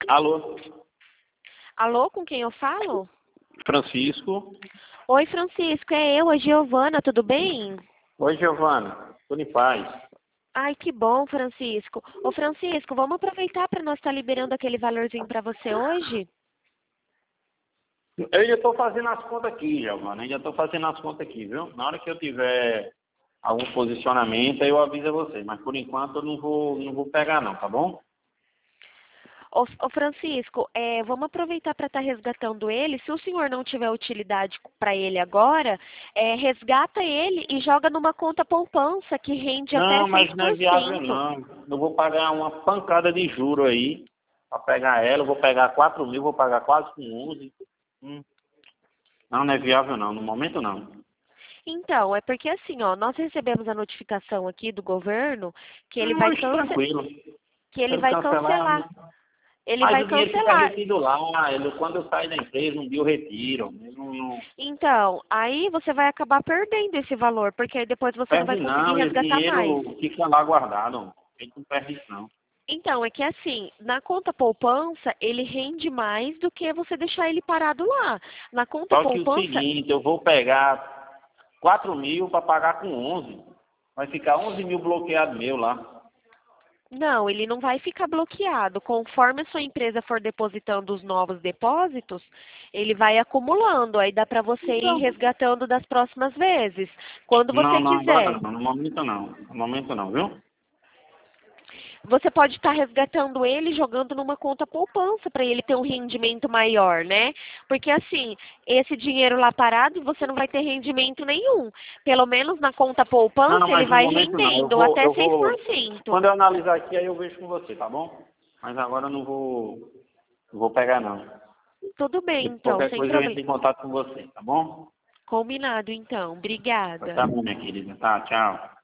Alô, Alô, com quem eu falo? Francisco. Oi, Francisco, é eu, a Giovana, tudo bem? Oi, Giovana. Tudo em paz? Ai, que bom, Francisco. Ô, Francisco, vamos aproveitar para nós estar liberando aquele valorzinho para você hoje? Eu já estou fazendo as contas aqui, Giovana. Eu já estou fazendo as contas aqui, viu? Na hora que eu tiver algum posicionamento, aí eu aviso a vocês. Mas por enquanto eu não vou pegar não, tá bom? Ô, Francisco, vamos aproveitar para estar resgatando ele. Se o senhor não tiver utilidade para ele agora, resgata ele e joga numa conta poupança que rende até Não, mas não é viável 6%. não. Eu vou pagar uma pancada de juro aí para pegar ela. Eu vou pegar 4 mil, vou pagar quase com 11. Hum. Não é viável não. No momento não. Então, é porque assim, ó, nós recebemos a notificação aqui do governo que ele vai Mas tranquilo. que ele Quero vai cancelar. cancelar. Ele Mas vai o dinheiro fica cancelar. retido lá. Quando eu sair da empresa, um dia eu retiro. Eu não Então, aí você vai acabar perdendo esse valor, porque aí depois você não vai perde conseguir não. Esse resgatar mais. dinheiro fica lá guardado. A gente não perde isso não. Então, é que assim, na conta poupança, ele rende mais do que você deixar ele parado lá. Na conta Só que o poupança, seguinte, eu vou pegar 4 mil para pagar com 11. Vai ficar 11 mil bloqueado meu lá. não, ele não vai ficar bloqueado. Conforme a sua empresa for depositando os novos depósitos, ele vai acumulando. Aí dá para você ir Então, resgatando das próximas vezes. Quando você não, agora quiser. não. No momento não. No momento não, viu? Você pode estar resgatando ele jogando numa conta poupança para ele ter um rendimento maior, né? Porque assim, esse dinheiro lá parado você não vai ter rendimento nenhum. Pelo menos na conta Não, poupança ele mas no vai momento não. rendendo até Eu seis vou. por cento. Quando eu analisar aqui, aí eu vejo com você, tá bom? Mas agora eu não vou pegar não. Tudo bem, Depois, então, qualquer sem coisa eu entro problema. em contato com você, tá bom? Combinado, então. Obrigada. Tá bom, minha querida. Tá, tchau.